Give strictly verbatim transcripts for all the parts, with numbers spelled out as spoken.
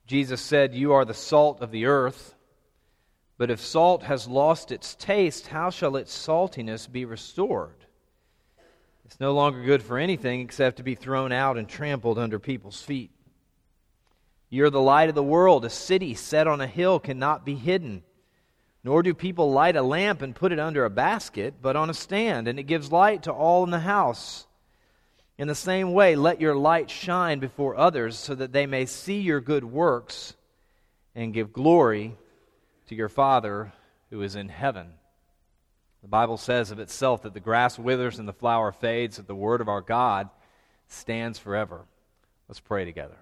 Jesus said, "You are the salt of the earth, but if salt has lost its taste, how shall its saltiness be restored? It's no longer good for anything except to be thrown out and trampled under people's feet. You're the light of the world. A city set on a hill cannot be hidden. Nor do people light a lamp and put it under a basket, but on a stand, and it gives light to all in the house. In the same way, let your light shine before others, so that they may see your good works and give glory to your Father who is in heaven." The Bible says of itself that the grass withers and the flower fades, but the word of our God stands forever. Let's pray together.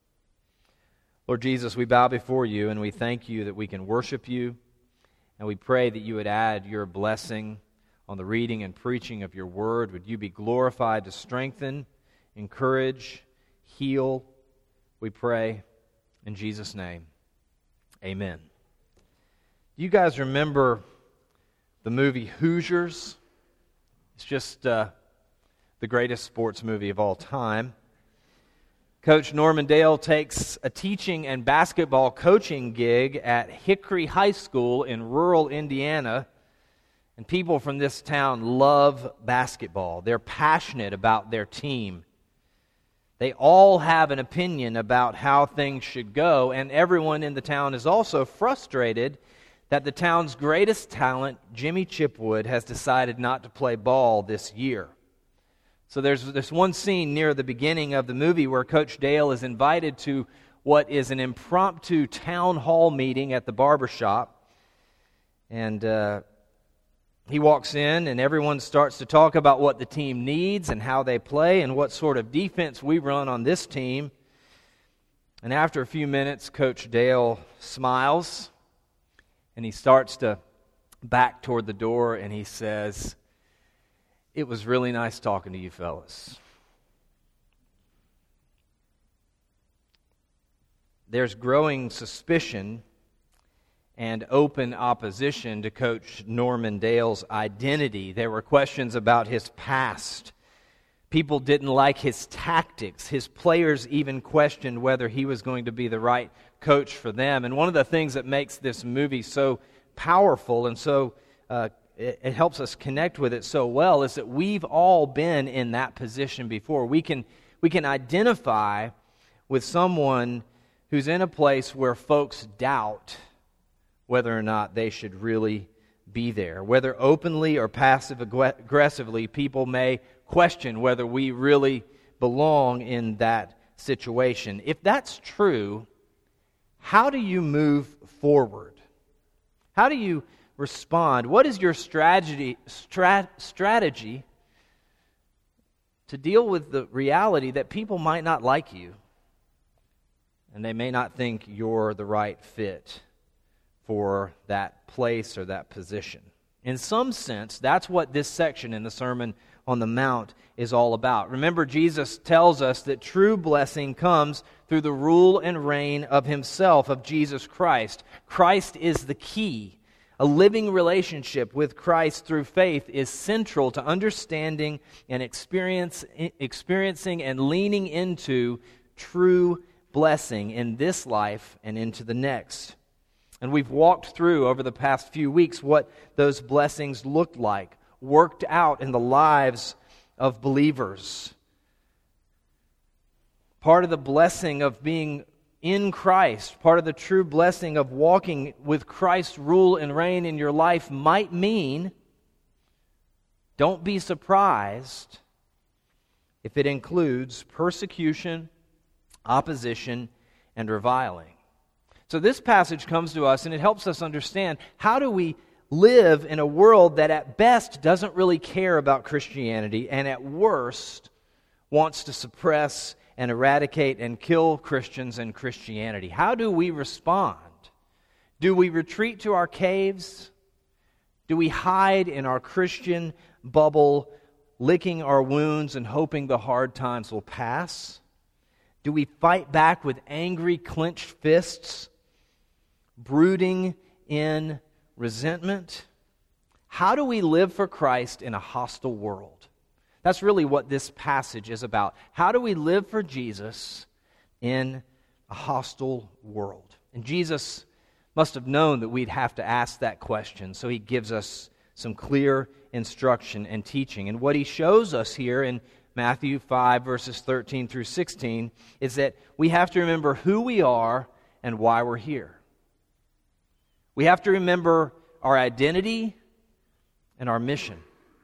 Lord Jesus, we bow before you and we thank you that we can worship you, and we pray that you would add your blessing on the reading and preaching of your word. Would you be glorified to strengthen, encourage, heal, we pray in Jesus' name. Amen. You guys remember the movie Hoosiers? It's just uh, the greatest sports movie of all time. Coach Norman Dale takes a teaching and basketball coaching gig at Hickory High School in rural Indiana, and people from this town love basketball. They're passionate about their team. They all have an opinion about how things should go, and everyone in the town is also frustrated that the town's greatest talent, Jimmy Chipwood, has decided not to play ball this year. So there's this one scene near the beginning of the movie where Coach Dale is invited to what is an impromptu town hall meeting at the barbershop. And uh, he walks in and everyone starts to talk about what the team needs and how they play and what sort of defense we run on this team. And after a few minutes, Coach Dale smiles and he starts to back toward the door and he says, "It was really nice talking to you fellas." There's growing suspicion and open opposition to Coach Norman Dale's identity. There were questions about his past. People didn't like his tactics. His players even questioned whether he was going to be the right coach for them. And one of the things that makes this movie so powerful and so uh, it, it helps us connect with it so well is that we've all been in that position before. We can we can identify with someone who's in a place where folks doubt whether or not they should really be there. Whether openly or passive-aggressively, people may question whether we really belong in that situation. If that's true, how do you move forward? How do you respond? What is your strategy, strat, strategy to deal with the reality that people might not like you and they may not think you're the right fit for that place or that position? In some sense, that's what this section in the Sermon on the Mount is all about. Remember, Jesus tells us that true blessing comes through the rule and reign of Himself, of Jesus Christ. Christ is the key. A living relationship with Christ through faith is central to understanding and experience, experiencing and leaning into true blessing in this life and into the next. And we've walked through over the past few weeks what those blessings looked like, worked out in the lives of believers. Part of the blessing of being in Christ, part of the true blessing of walking with Christ's rule and reign in your life might mean, don't be surprised if it includes persecution, opposition, and reviling. So this passage comes to us and it helps us understand, how do we live in a world that at best doesn't really care about Christianity and at worst wants to suppress and eradicate and kill Christians and Christianity? How do we respond? Do we retreat to our caves? Do we hide in our Christian bubble, licking our wounds and hoping the hard times will pass? Do we fight back with angry, clenched fists, brooding in resentment? How do we live for Christ in a hostile world? That's really what this passage is about. How do we live for Jesus in a hostile world? And Jesus must have known that we'd have to ask that question, so he gives us some clear instruction and teaching. And what he shows us here in Matthew five, verses thirteen through sixteen, is that we have to remember who we are and why we're here. We have to remember our identity and our mission.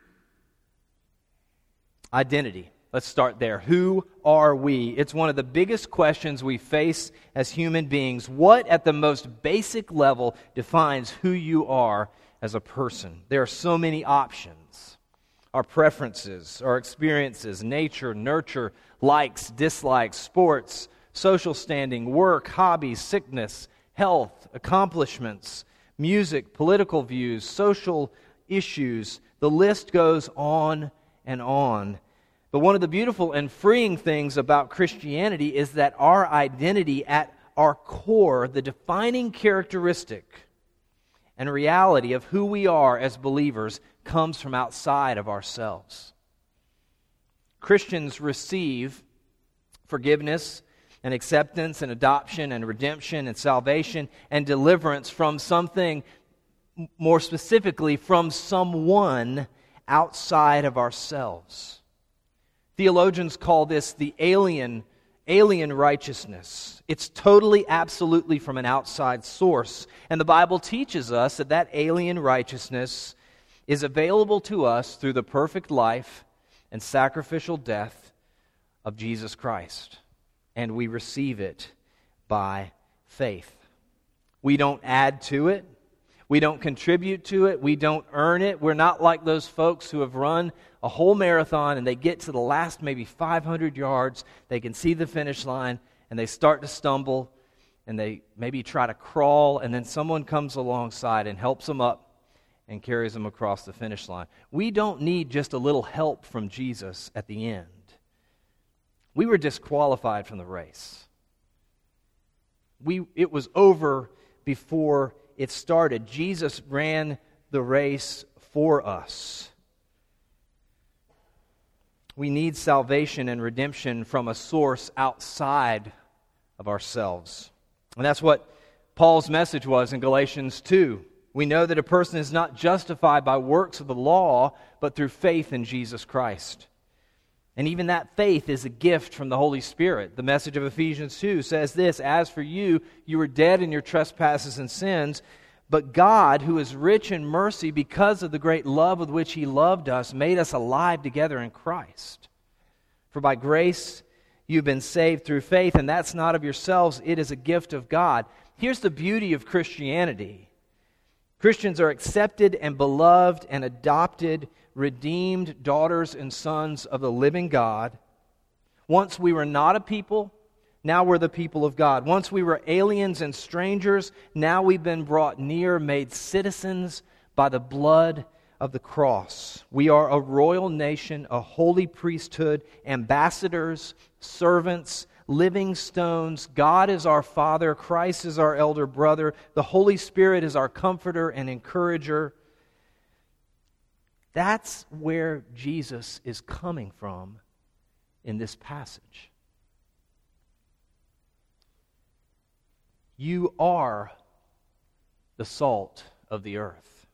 Identity. Let's start there. Who are we? It's one of the biggest questions we face as human beings. What, at the most basic level, defines who you are as a person? There are so many options. Our preferences, our experiences, nature, nurture, likes, dislikes, sports, social standing, work, hobbies, sickness, health, accomplishments, music, political views, social issues. The list goes on and on. But one of the beautiful and freeing things about Christianity is that our identity at our core, the defining characteristic and reality of who we are as believers, comes from outside of ourselves. Christians receive forgiveness and acceptance and adoption and redemption and salvation and deliverance from something, more specifically from someone outside of ourselves. Theologians call this the alien, alien righteousness. It's totally, absolutely from an outside source. And the Bible teaches us that that alien righteousness is available to us through the perfect life and sacrificial death of Jesus Christ. And we receive it by faith. We don't add to it. We don't contribute to it. We don't earn it. We're not like those folks who have run a whole marathon and they get to the last maybe five hundred yards. They can see the finish line and they start to stumble and they maybe try to crawl, and then someone comes alongside and helps them up and carries them across the finish line. We don't need just a little help from Jesus at the end. We were disqualified from the race. We it was over before it started. Jesus ran the race for us. We need salvation and redemption from a source outside of ourselves. And that's what Paul's message was in Galatians two. We know that a person is not justified by works of the law, but through faith in Jesus Christ. And even that faith is a gift from the Holy Spirit. The message of Ephesians two says this: "As for you, you were dead in your trespasses and sins, but God, who is rich in mercy because of the great love with which He loved us, made us alive together in Christ. For by grace you've been saved through faith, and that's not of yourselves, it is a gift of God." Here's the beauty of Christianity. Christians are accepted and beloved and adopted, redeemed daughters and sons of the living God. Once we were not a people, now we're the people of God. Once we were aliens and strangers, now we've been brought near, made citizens by the blood of the cross. We are a royal nation, a holy priesthood, ambassadors, servants, living stones. God is our Father. Christ is our elder brother. The Holy Spirit is our comforter and encourager. That's where Jesus is coming from in this passage. You are the salt of the earth.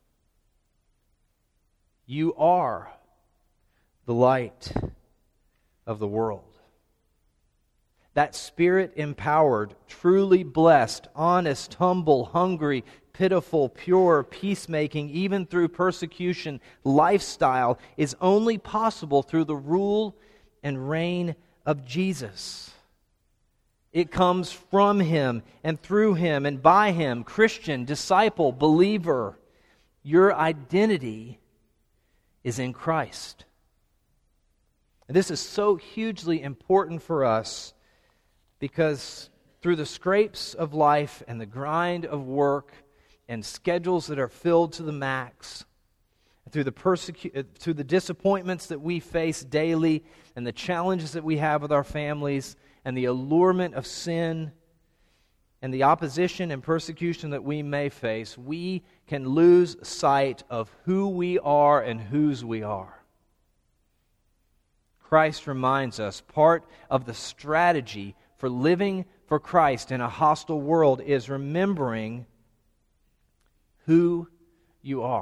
You are the light of the world. That Spirit-empowered, truly blessed, honest, humble, hungry, pitiful, pure, peacemaking, even through persecution, lifestyle is only possible through the rule and reign of Jesus. It comes from Him and through Him and by Him. Christian, disciple, believer, your identity is in Christ. And this is so hugely important for us because through the scrapes of life and the grind of work and schedules that are filled to the max, through the persecu- through the disappointments that we face daily and the challenges that we have with our families and the allurement of sin and the opposition and persecution that we may face, we can lose sight of who we are and whose we are. Christ reminds us part of the strategy for living for Christ in a hostile world is remembering who you are.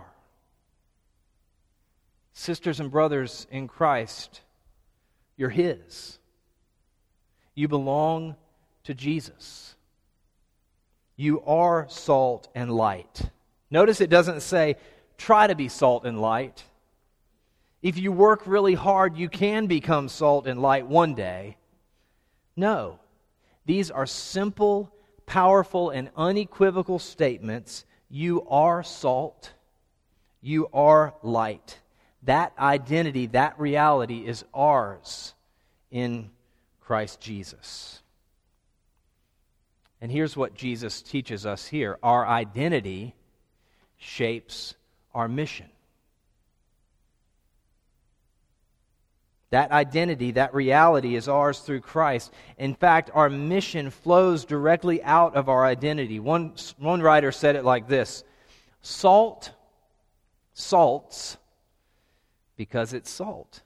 Sisters and brothers in Christ, you're His. You belong to Jesus. You are salt and light. Notice it doesn't say, try to be salt and light. If you work really hard, you can become salt and light one day. No. These are simple, powerful, and unequivocal statements. You are salt. You are light. That identity, that reality is ours in Christ Jesus. And here's what Jesus teaches us here. Our identity shapes our mission. That identity, that reality is ours through Christ. In fact, our mission flows directly out of our identity. One, one writer said it like this: salt salts because it's salt.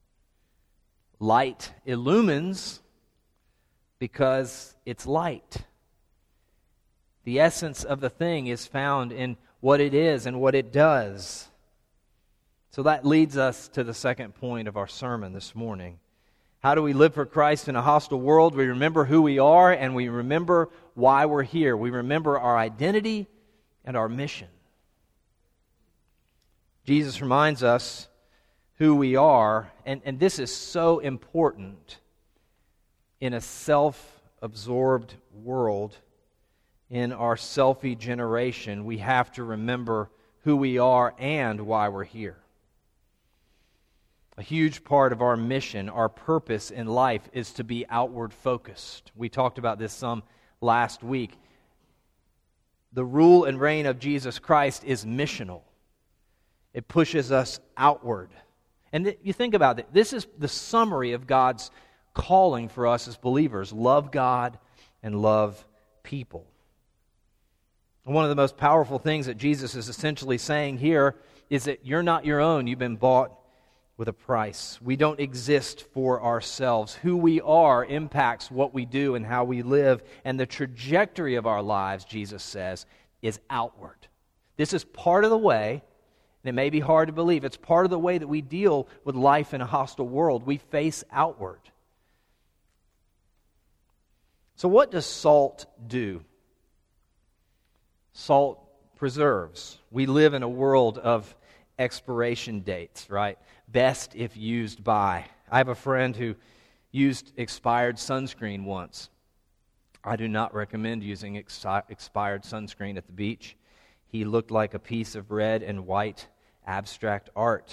Light illumines because it's light. The essence of the thing is found in what it is and what it does. So that leads us to the second point of our sermon this morning. How do we live for Christ in a hostile world? We remember who we are and we remember why we're here. We remember our identity and our mission. Jesus reminds us who we are, and, and this is so important in a self-absorbed world. In our selfie generation, we have to remember who we are and why we're here. A huge part of our mission, our purpose in life, is to be outward focused. We talked about this some last week. The rule and reign of Jesus Christ is missional. It pushes us outward. And th- you think about it, this is the summary of God's calling for us as believers. Love God and love people. And one of the most powerful things that Jesus is essentially saying here is that you're not your own. You've been bought with a price. We don't exist for ourselves. Who we are impacts what we do and how we live. And the trajectory of our lives, Jesus says, is outward. This is part of the way, and it may be hard to believe, it's part of the way that we deal with life in a hostile world. We face outward. So what does salt do? Salt preserves. We live in a world of expiration dates, right? Best if used by. I have a friend who used expired sunscreen once. I do not recommend using exi- expired sunscreen at the beach. He looked like a piece of red and white abstract art.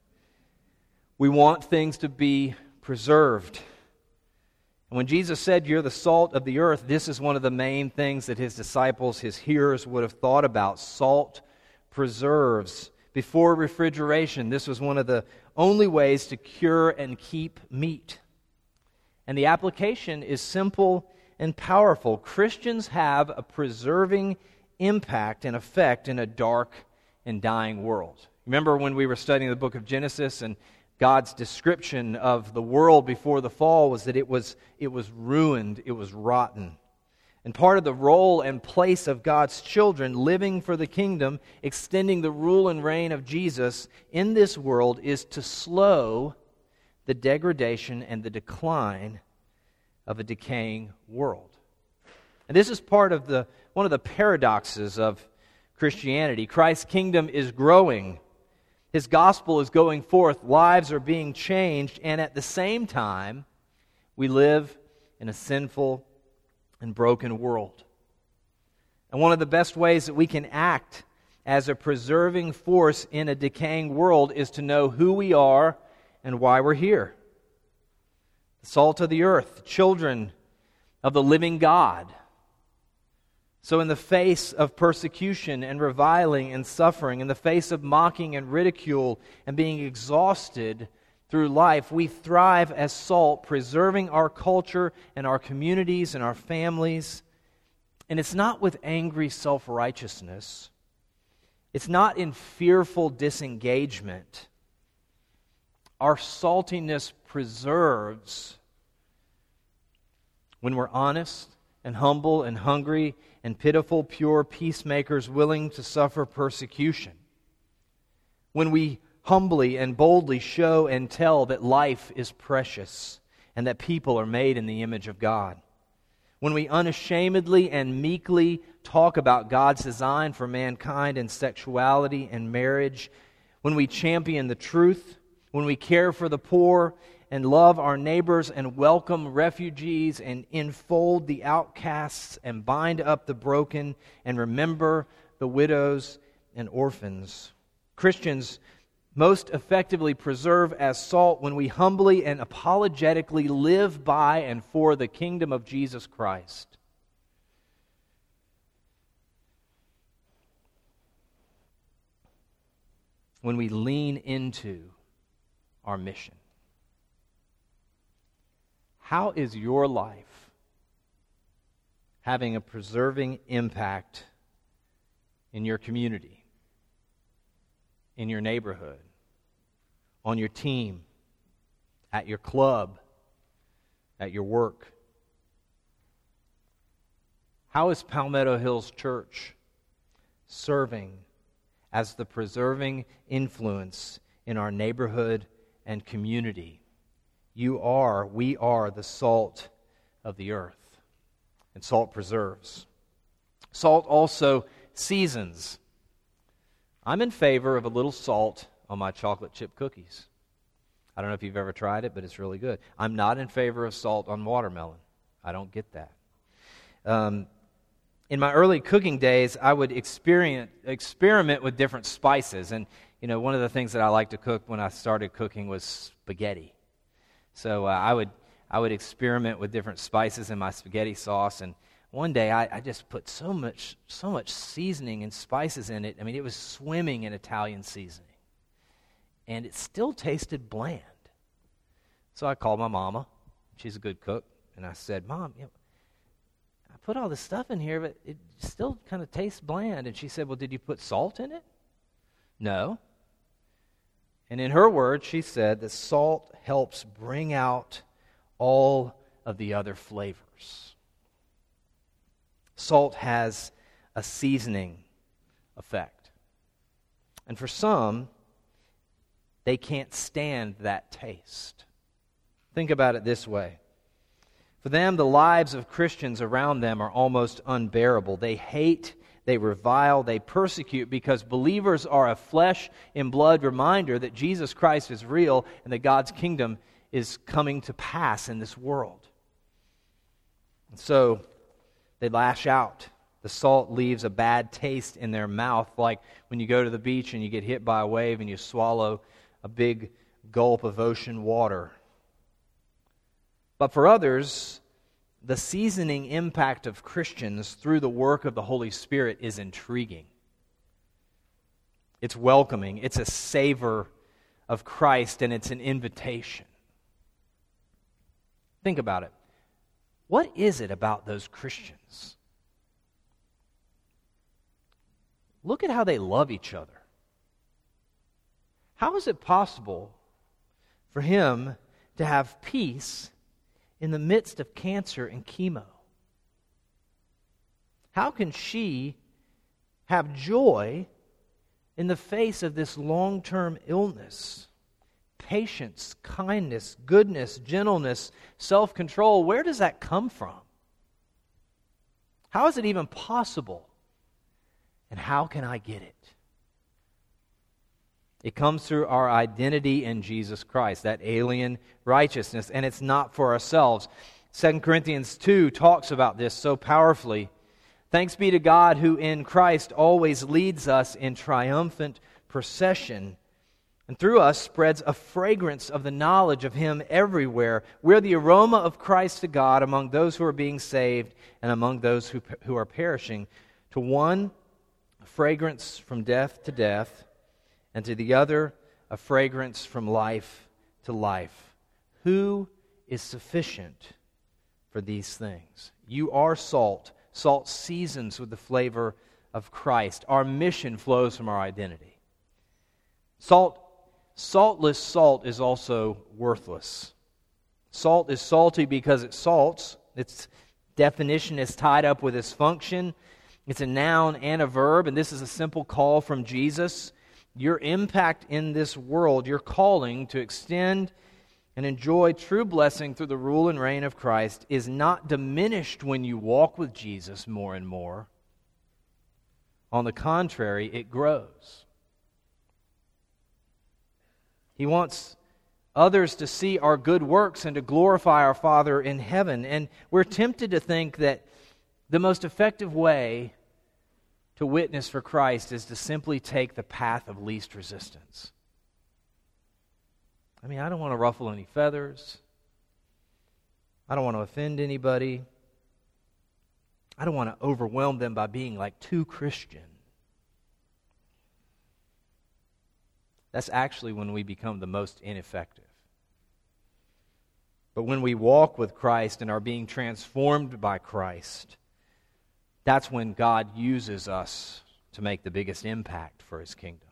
We want things to be preserved. And when Jesus said, you're the salt of the earth, this is one of the main things that His disciples, His hearers, would have thought about. Salt preserves. Before refrigeration, this was one of the only ways to cure and keep meat. And the application is simple and powerful. Christians have a preserving impact and effect in a dark and dying world. Remember when we were studying the book of Genesis, and God's description of the world before the fall was that it was, it was ruined, it was rotten. And part of the role and place of God's children living for the kingdom, extending the rule and reign of Jesus in this world, is to slow the degradation and the decline of a decaying world. And this is part of the one of the paradoxes of Christianity. Christ's kingdom is growing. His gospel is going forth. Lives are being changed. And at the same time, we live in a sinful and broken world. And one of the best ways that we can act as a preserving force in a decaying world is to know who we are and why we're here. The salt of the earth, children of the living God. So in the face of persecution and reviling and suffering, in the face of mocking and ridicule and being exhausted through life, we thrive as salt, preserving our culture and our communities and our families. And it's not with angry self-righteousness. It's not in fearful disengagement. Our saltiness preserves when we're honest and humble and hungry and pitiful, pure peacemakers willing to suffer persecution. When we humbly and boldly show and tell that life is precious and that people are made in the image of God. When we unashamedly and meekly talk about God's design for mankind and sexuality and marriage. When we champion the truth. When we care for the poor and love our neighbors and welcome refugees and enfold the outcasts and bind up the broken and remember the widows and orphans. Christians most effectively preserve as salt when we humbly and apologetically live by and for the kingdom of Jesus Christ. When we lean into our mission. How is your life having a preserving impact in your community, in your neighborhood, on your team, at your club, at your work? How is Palmetto Hills Church serving as the preserving influence in our neighborhood and community? You are, we are the salt of the earth, and salt preserves. Salt also seasons. I'm in favor of a little salt on my chocolate chip cookies. I don't know if you've ever tried it, but it's really good. I'm not in favor of salt on watermelon. I don't get that. Um, in my early cooking days, I would experiment, experiment with different spices. And, you know, one of the things that I liked to cook when I started cooking was spaghetti. So uh, I would I would experiment with different spices in my spaghetti sauce. And one day I, I just put so much so much seasoning and spices in it. I mean, it was swimming in Italian seasoning. And it still tasted bland. So I called my mama. She's a good cook. And I said, Mom, you know, I put all this stuff in here, but it still kind of tastes bland. And she said, well, did you put salt in it? No. And in her words, she said that salt helps bring out all of the other flavors. Salt has a seasoning effect. And for some, they can't stand that taste. Think about it this way. For them, the lives of Christians around them are almost unbearable. They hate, they revile, they persecute because believers are a flesh and blood reminder that Jesus Christ is real and that God's kingdom is coming to pass in this world. And so they lash out. The salt leaves a bad taste in their mouth, like when you go to the beach and you get hit by a wave and you swallow a big gulp of ocean water. But for others, the seasoning impact of Christians through the work of the Holy Spirit is intriguing. It's welcoming. It's a savor of Christ, and it's an invitation. Think about it. What is it about those Christians? Look at how they love each other. How is it possible for him to have peace in the midst of cancer and chemo? How can she have joy in the face of this long-term illness? Patience, kindness, goodness, gentleness, self-control, where does that come from? How is it even possible? And how can I get it? It comes through our identity in Jesus Christ, that alien righteousness, and it's not for ourselves. Second Corinthians two talks about this so powerfully. Thanks be to God who in Christ always leads us in triumphant procession, and through us spreads a fragrance of the knowledge of Him everywhere. We're the aroma of Christ to God among those who are being saved and among those who, who are perishing. To one, a fragrance from death to death, and to the other, a fragrance from life to life. Who is sufficient for these things? You are salt. Salt seasons with the flavor of Christ. Our mission flows from our identity. Salt, saltless salt is also worthless. Salt is salty because it salts. It's Definition is tied up with its function. It's a noun and a verb, and this is a simple call from Jesus. Your impact in this world, your calling to extend and enjoy true blessing through the rule and reign of Christ, is not diminished when you walk with Jesus more and more. On the contrary, it grows. He wants others to see our good works and to glorify our Father in heaven. And we're tempted to think that the most effective way to witness for Christ is to simply take the path of least resistance. I mean, I don't want to ruffle any feathers. I don't want to offend anybody. I don't want to overwhelm them by being like too Christian. That's actually when we become the most ineffective. But when we walk with Christ and are being transformed by Christ, that's when God uses us to make the biggest impact for His kingdom.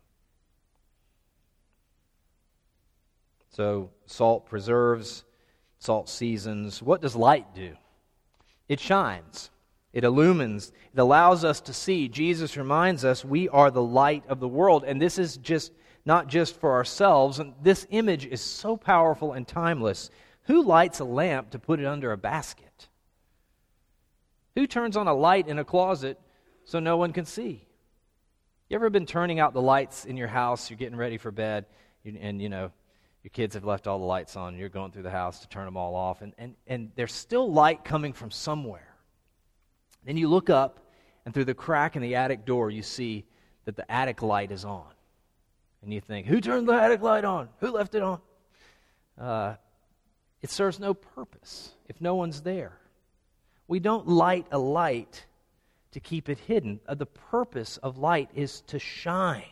So, salt preserves, salt seasons. What does light do? It shines. It illumines. It allows us to see. Jesus reminds us we are the light of the world. And this is just not just for ourselves. And this image is so powerful and timeless. Who lights a lamp to put it under a basket? Who turns on a light in a closet so no one can see? You ever been turning out the lights in your house? You're getting ready for bed, and you know your kids have left all the lights on. And you're going through the house to turn them all off, and, and, and there's still light coming from somewhere. Then you look up, and through the crack in the attic door, you see that the attic light is on. And you think, who turned the attic light on? Who left it on? Uh, it serves no purpose if no one's there. We don't light a light to keep it hidden. Uh, the purpose of light is to shine.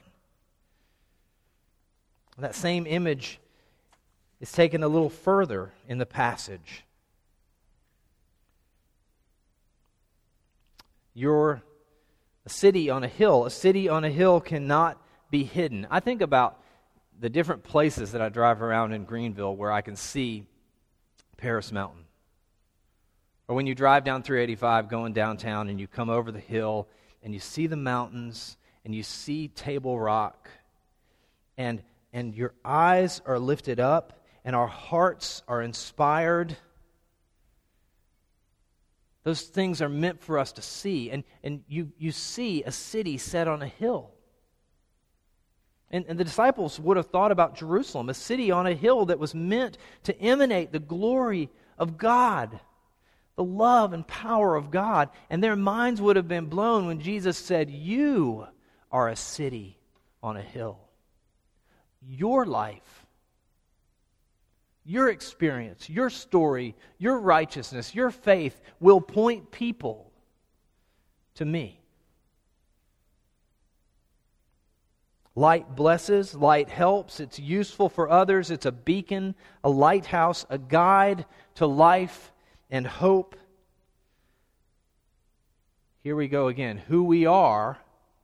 That same image is taken a little further in the passage. You're a city on a hill. A city on a hill cannot be hidden. I think about the different places that I drive around in Greenville where I can see Paris Mountain. Or when you drive down three eighty-five going downtown and you come over the hill and you see the mountains and you see Table Rock and, and your eyes are lifted up and our hearts are inspired. Those things are meant for us to see. And, and you, you see a city set on a hill. And, and the disciples would have thought about Jerusalem, a city on a hill that was meant to emanate the glory of God, the love and power of God. And their minds would have been blown when Jesus said, you are a city on a hill. Your life, your experience, your story, your righteousness, your faith will point people to me. Light blesses, light helps, it's useful for others, it's a beacon, a lighthouse, a guide to life and hope. Here we go again. Who we are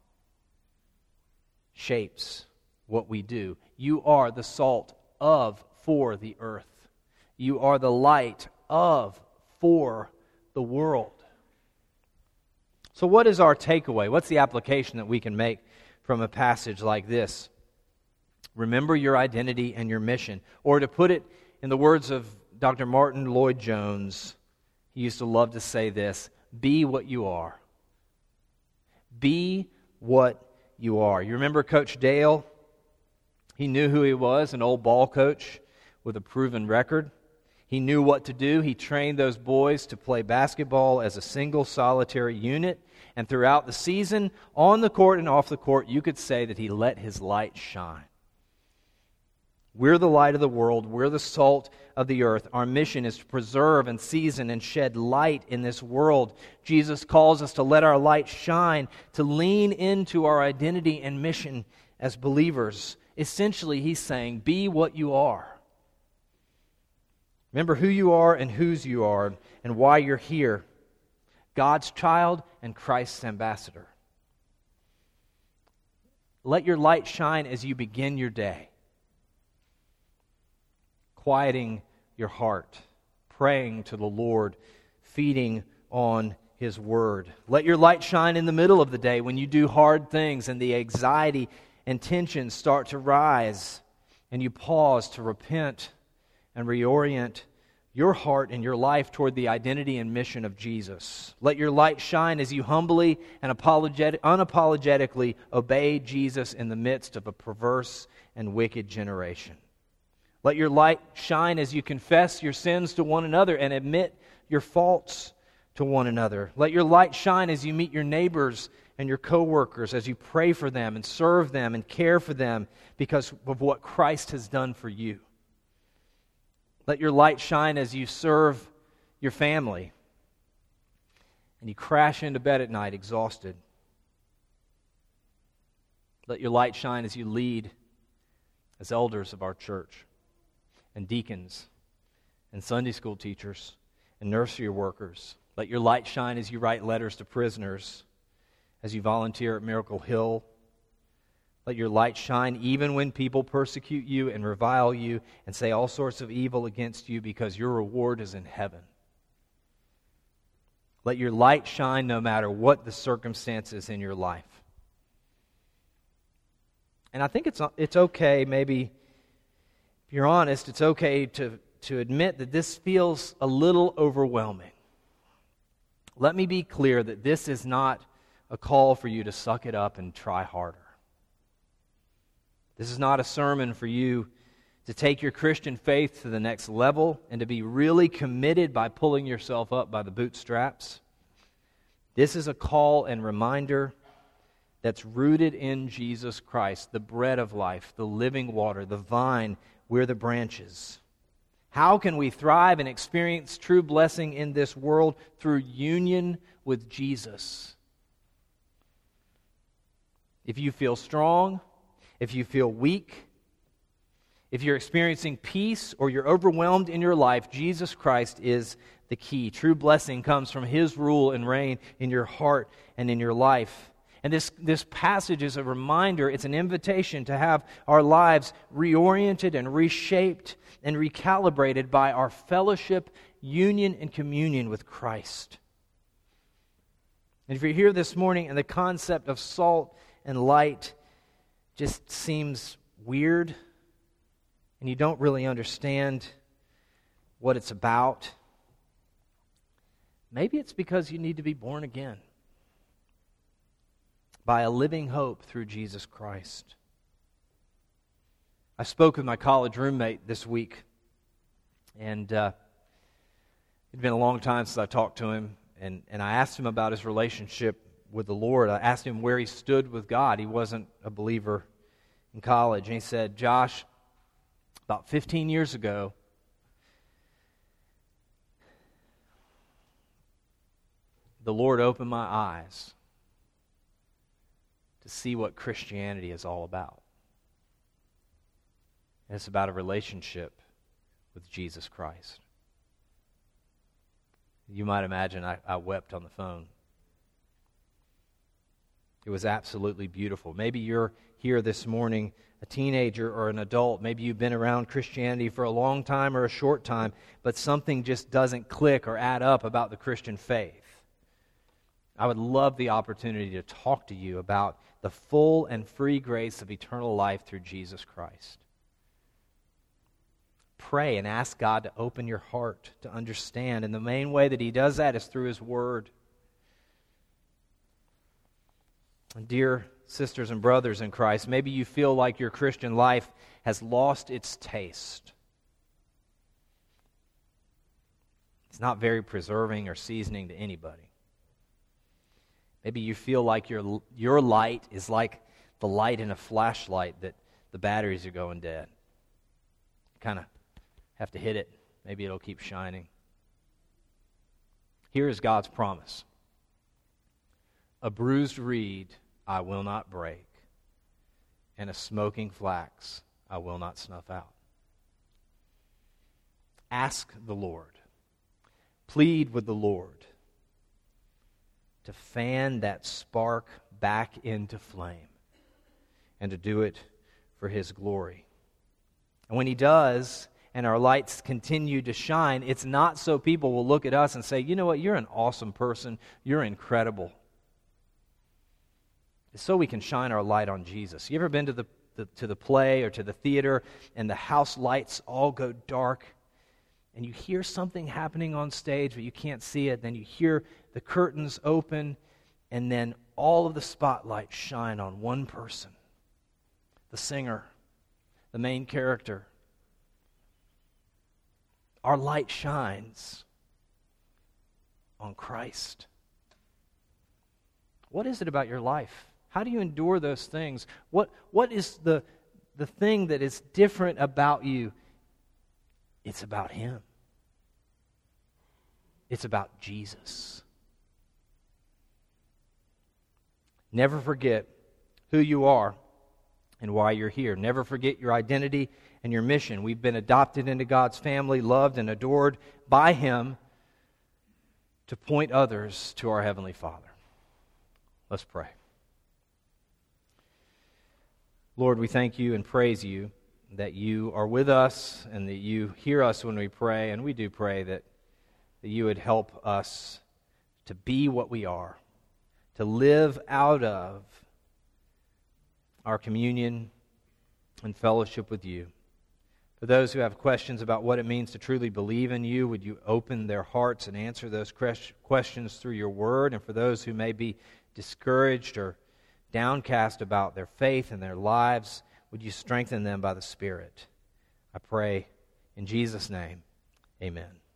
shapes what we do. You are the salt of for the earth. You are the light of for the world. So what is our takeaway? What's the application that we can make from a passage like this? Remember your identity and your mission. Or to put it in the words of Doctor Martin Lloyd-Jones, he used to love to say this, be what you are. Be what you are. You remember Coach Dale? He knew who he was, an old ball coach with a proven record. He knew what to do. He trained those boys to play basketball as a single solitary unit. And throughout the season, on the court and off the court, you could say that he let his light shine. We're the light of the world. We're the salt of the earth. Our mission is to preserve and season and shed light in this world. Jesus calls us to let our light shine, to lean into our identity and mission as believers. Essentially, he's saying, be what you are. Remember who you are and whose you are and why you're here. God's child and Christ's ambassador. Let your light shine as you begin your day. Quieting your heart, praying to the Lord, feeding on His Word. Let your light shine in the middle of the day when you do hard things and the anxiety and tensions start to rise and you pause to repent and reorient your heart and your life toward the identity and mission of Jesus. Let your light shine as you humbly and apologetic, unapologetically obey Jesus in the midst of a perverse and wicked generation. Let your light shine as you confess your sins to one another and admit your faults to one another. Let your light shine as you meet your neighbors and your coworkers, as you pray for them and serve them and care for them because of what Christ has done for you. Let your light shine as you serve your family and you crash into bed at night exhausted. Let your light shine as you lead as elders of our church and deacons and Sunday school teachers and nursery workers. Let your light shine as you write letters to prisoners, as you volunteer at Miracle Hill. Let your light shine even when people persecute you and revile you and say all sorts of evil against you because your reward is in heaven. Let your light shine no matter what the circumstances in your life. And I think it's it's okay, maybe, if you're honest, it's okay to, to admit that this feels a little overwhelming. Let me be clear that this is not a call for you to suck it up and try harder. This is not a sermon for you to take your Christian faith to the next level and to be really committed by pulling yourself up by the bootstraps. This is a call and reminder that's rooted in Jesus Christ, the bread of life, the living water, the vine, we're the branches. How can we thrive and experience true blessing in this world? Through union with Jesus. If you feel strong, if you feel weak, if you're experiencing peace or you're overwhelmed in your life, Jesus Christ is the key. True blessing comes from His rule and reign in your heart and in your life. And this, this passage is a reminder, it's an invitation to have our lives reoriented and reshaped and recalibrated by our fellowship, union, and communion with Christ. And if you're here this morning and the concept of salt and light just seems weird, and you don't really understand what it's about, maybe it's because you need to be born again by a living hope through Jesus Christ. I spoke with my college roommate this week, and uh, it'd been a long time since I talked to him, and, and I asked him about his relationship with the Lord. I asked him where he stood with God. He wasn't a believer in college. And he said, Josh, about fifteen years ago, the Lord opened my eyes to see what Christianity is all about. And it's about a relationship with Jesus Christ. You might imagine I, I wept on the phone. It was absolutely beautiful. Maybe you're here this morning, a teenager or an adult. Maybe you've been around Christianity for a long time or a short time, but something just doesn't click or add up about the Christian faith. I would love the opportunity to talk to you about the full and free grace of eternal life through Jesus Christ. Pray and ask God to open your heart to understand, and the main way that He does that is through His Word. Dear sisters and brothers in Christ, maybe you feel like your Christian life has lost its taste. It's not very preserving or seasoning to anybody. Maybe you feel like your your light is like the light in a flashlight that the batteries are going dead. You kind of have to hit it. Maybe it'll keep shining. Here is God's promise. A bruised reed I will not break, and a smoking flax I will not snuff out. Ask the Lord. Plead with the Lord to fan that spark back into flame and to do it for His glory. And when He does, and our lights continue to shine, it's not so people will look at us and say, you know what, you're an awesome person, you're incredible. It's so we can shine our light on Jesus. You ever been to the, the to the play or to the theater and the house lights all go dark and you hear something happening on stage but you can't see it, then you hear the curtains open and then all of the spotlights shine on one person, the singer, the main character. Our light shines on Christ. What is it about your life? How do you endure those things? What What is the, the thing that is different about you? It's about Him. It's about Jesus. Never forget who you are and why you're here. Never forget your identity and your mission. We've been adopted into God's family, loved and adored by Him to point others to our Heavenly Father. Let's pray. Lord, we thank you and praise you that you are with us and that you hear us when we pray, and we do pray that, that you would help us to be what we are, to live out of our communion and fellowship with you. For those who have questions about what it means to truly believe in you, would you open their hearts and answer those questions through your word? And for those who may be discouraged or downcast about their faith and their lives, would you strengthen them by the Spirit? I pray in Jesus' name, amen.